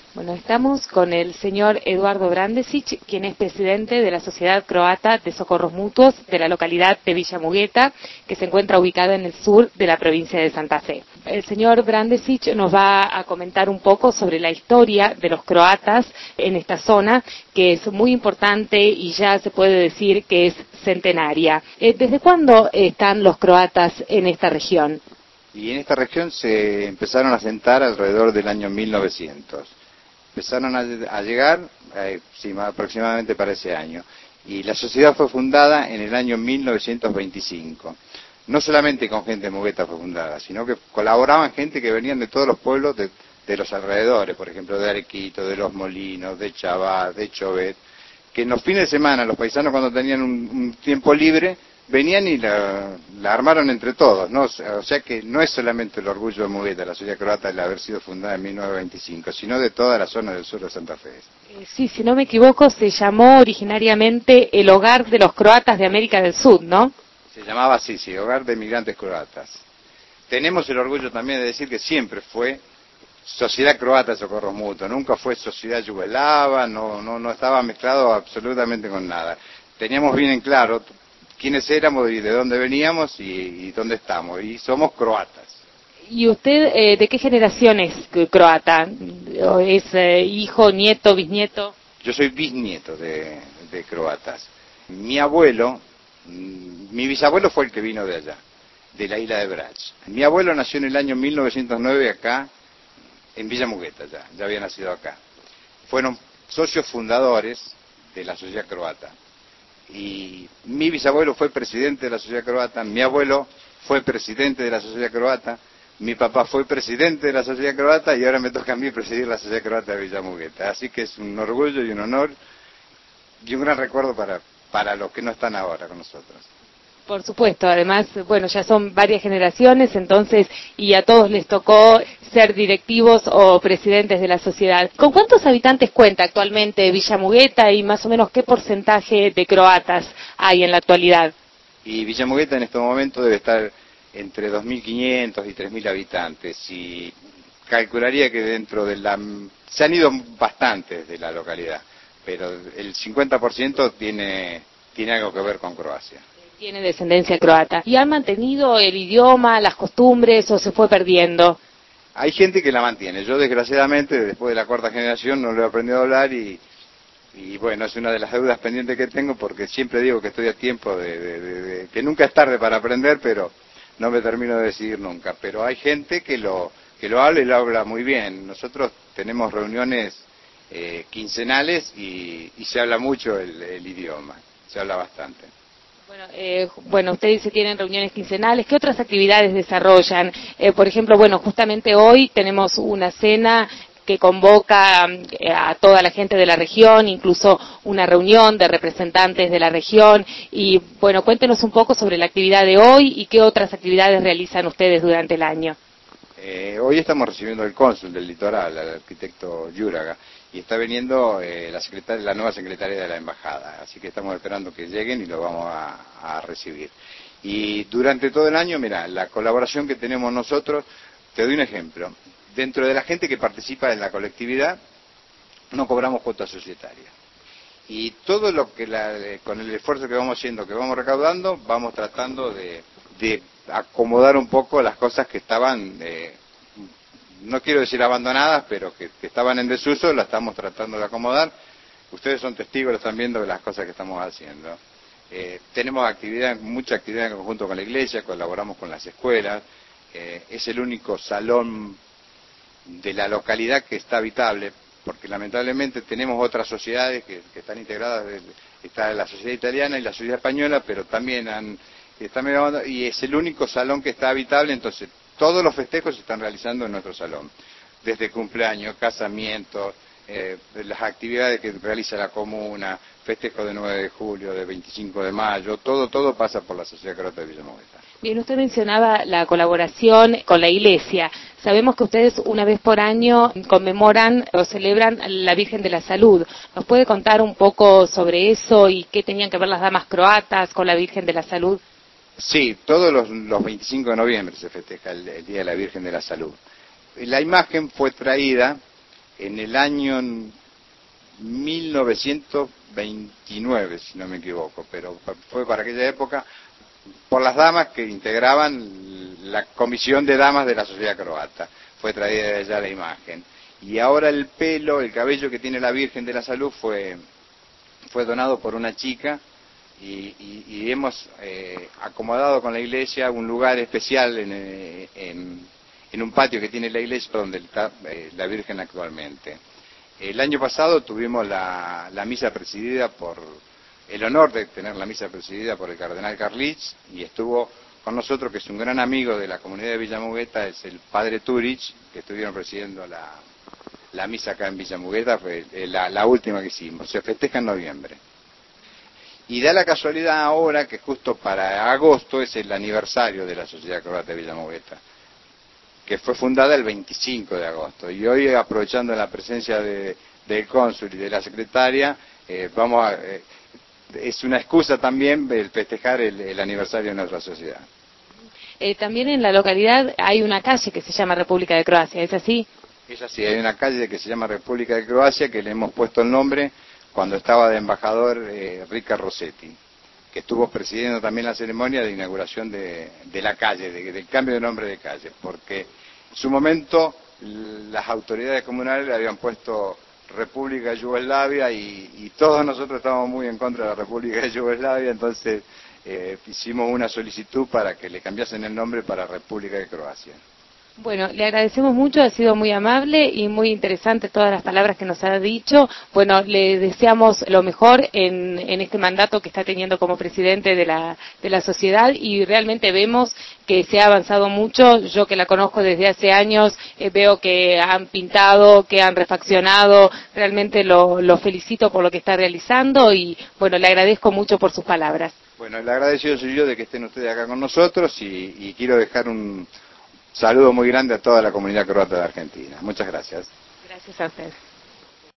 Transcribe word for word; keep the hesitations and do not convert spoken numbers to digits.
Bueno, estamos con el señor Eduardo Brandesic, quien es presidente de la Sociedad Croata de Socorros Mutuos de la localidad de Villa Mugueta, que se encuentra ubicada en el sur de la provincia de Santa Fe. El señor Brandesic nos va a comentar un poco sobre la historia de los croatas en esta zona, que es muy importante y ya se puede decir que es centenaria. ¿Desde cuándo están los croatas en esta región? Y en esta región se empezaron a asentar alrededor del año mil novecientos. Empezaron a, a llegar eh, sí, aproximadamente para ese año. Y la sociedad fue fundada en el año mil novecientos veinticinco. No solamente con gente de Mugueta fue fundada, sino que colaboraban gente que venían de todos los pueblos de, de los alrededores, por ejemplo, de Arequito, de Los Molinos, de Chabás, de Chovet, que en los fines de semana los paisanos cuando tenían un, un tiempo libre, venían y la, la armaron entre todos, ¿no? O sea que no es solamente el orgullo de Mugueta, la sociedad croata, el haber sido fundada en mil novecientos veinticinco, sino de toda la zona del sur de Santa Fe. Eh, sí, si no me equivoco, se llamó originariamente el Hogar de los Croatas de América del Sur, ¿no? Se llamaba así, sí, Hogar de Migrantes Croatas. Tenemos el orgullo también de decir que siempre fue Sociedad Croata de Socorros Mutuos, nunca fue Sociedad Yugoslava, no, no, no estaba mezclado absolutamente con nada. Teníamos bien en claro quiénes éramos y de dónde veníamos y, y dónde estamos, y somos croatas. ¿Y usted eh, de qué generación es croata? ¿Es eh, hijo, nieto, bisnieto? Yo soy bisnieto de, de croatas. Mi abuelo, mi bisabuelo fue el que vino de allá, de la isla de Brač. Mi abuelo nació en el año mil novecientos nueve acá, en Villa Mugueta, ya, ya había nacido acá. Fueron socios fundadores de la sociedad croata. Y mi bisabuelo fue presidente de la sociedad croata, mi abuelo fue presidente de la sociedad croata, mi papá fue presidente de la sociedad croata y ahora me toca a mí presidir la sociedad croata de Villa Mugueta. Así que es un orgullo y un honor y un gran recuerdo para, para los que no están ahora con nosotros. Por supuesto, además, bueno, ya son varias generaciones, entonces, y a todos les tocó ser directivos o presidentes de la sociedad. ¿Con cuántos habitantes cuenta actualmente Villa Mugueta y más o menos qué porcentaje de croatas hay en la actualidad? Y Villa Mugueta en este momento debe estar entre dos mil quinientos y tres mil habitantes y calcularía que dentro de la... se han ido bastantes de la localidad, pero el cincuenta por ciento tiene, tiene algo que ver con Croacia. Tiene descendencia croata. ¿Y han mantenido el idioma, las costumbres o se fue perdiendo? Hay gente que la mantiene. Yo desgraciadamente después de la cuarta generación no lo he aprendido a hablar y, y bueno, es una de las deudas pendientes que tengo porque siempre digo que estoy a tiempo de, de, de, de que nunca es tarde para aprender, pero no me termino de decidir nunca. Pero hay gente que lo que lo habla y lo habla muy bien. Nosotros tenemos reuniones eh, quincenales y, y se habla mucho el, el idioma, se habla bastante. Bueno, eh, bueno, ustedes se tienen reuniones quincenales. ¿Qué otras actividades desarrollan? Eh, por ejemplo, bueno, justamente hoy tenemos una cena que convoca eh, a toda la gente de la región, incluso una reunión de representantes de la región. Y bueno, cuéntenos un poco sobre la actividad de hoy y qué otras actividades realizan ustedes durante el año. Eh, hoy estamos recibiendo al cónsul del litoral, al arquitecto Yuraga, y está viniendo eh, la, secretaria, la nueva secretaria de la embajada, así que estamos esperando que lleguen y lo vamos a, a recibir. Y durante todo el año, mira, la colaboración que tenemos nosotros, te doy un ejemplo, dentro de la gente que participa en la colectividad, no cobramos cuota societaria. Y todo lo que, la, con el esfuerzo que vamos haciendo, que vamos recaudando, vamos tratando de, de acomodar un poco las cosas que estaban, eh, no quiero decir abandonadas, pero que, que estaban en desuso, las estamos tratando de acomodar. Ustedes son testigos, lo están viendo de las cosas que estamos haciendo. Eh, tenemos actividad, mucha actividad en conjunto con la iglesia, colaboramos con las escuelas, eh, es el único salón de la localidad que está habitable, porque lamentablemente tenemos otras sociedades que, que están integradas, de, está la sociedad italiana y la sociedad española, pero también han, están, y es el único salón que está habitable, entonces todos los festejos se están realizando en nuestro salón, desde cumpleaños, casamientos, eh, las actividades que realiza la comuna, festejo de nueve de julio, de veinticinco de mayo, todo, todo pasa por la Sociedad Croata de Villa Mugueta. Bien, usted mencionaba la colaboración con la iglesia. Sabemos que ustedes una vez por año conmemoran o celebran la Virgen de la Salud. ¿Nos puede contar un poco sobre eso y qué tenían que ver las damas croatas con la Virgen de la Salud? Sí, todos los, los veinticinco de noviembre se festeja el, el Día de la Virgen de la Salud. La imagen fue traída en el año mil novecientos veintinueve, si no me equivoco, pero fue para aquella época, por las damas que integraban la comisión de damas de la sociedad croata. Fue traída de allá la imagen. Y ahora el pelo, el cabello que tiene la Virgen de la Salud fue, fue donado por una chica y, y, y hemos eh, acomodado con la iglesia un lugar especial en, en, en un patio que tiene la iglesia donde está eh, la Virgen actualmente. El año pasado tuvimos la, la misa presidida por, el honor de tener la misa presidida por el cardenal Carlich, y estuvo con nosotros, que es un gran amigo de la comunidad de Villa Mugueta, es el padre Turich, que estuvieron presidiendo la, la misa acá en Villa Mugueta, fue la, la última que hicimos, se festeja en noviembre. Y da la casualidad ahora que justo para agosto es el aniversario de la Sociedad Croata de Villa Mugueta, que fue fundada el veinticinco de agosto, y hoy, aprovechando la presencia de, del cónsul y de la secretaria, eh, vamos a, eh, es una excusa también el festejar el, el aniversario de nuestra sociedad. Eh, también en la localidad hay una calle que se llama República de Croacia, ¿es así? Es así, hay una calle que se llama República de Croacia, que le hemos puesto el nombre cuando estaba de embajador eh, Rica Rossetti, que estuvo presidiendo también la ceremonia de inauguración de, de la calle, de, del cambio de nombre de calle, porque en su momento las autoridades comunales le habían puesto República de Yugoslavia y, y todos nosotros estábamos muy en contra de la República de Yugoslavia, entonces eh, hicimos una solicitud para que le cambiasen el nombre para República de Croacia. Bueno, le agradecemos mucho, ha sido muy amable y muy interesante todas las palabras que nos ha dicho. Bueno, le deseamos lo mejor en, en este mandato que está teniendo como presidente de la, de la sociedad, y realmente vemos que se ha avanzado mucho. Yo, que la conozco desde hace años, eh, veo que han pintado, que han refaccionado. Realmente lo, lo felicito por lo que está realizando y, bueno, le agradezco mucho por sus palabras. Bueno, el agradecido soy yo de que estén ustedes acá con nosotros, y, y quiero dejar un saludo muy grande a toda la comunidad croata de Argentina. Muchas gracias. Gracias a usted.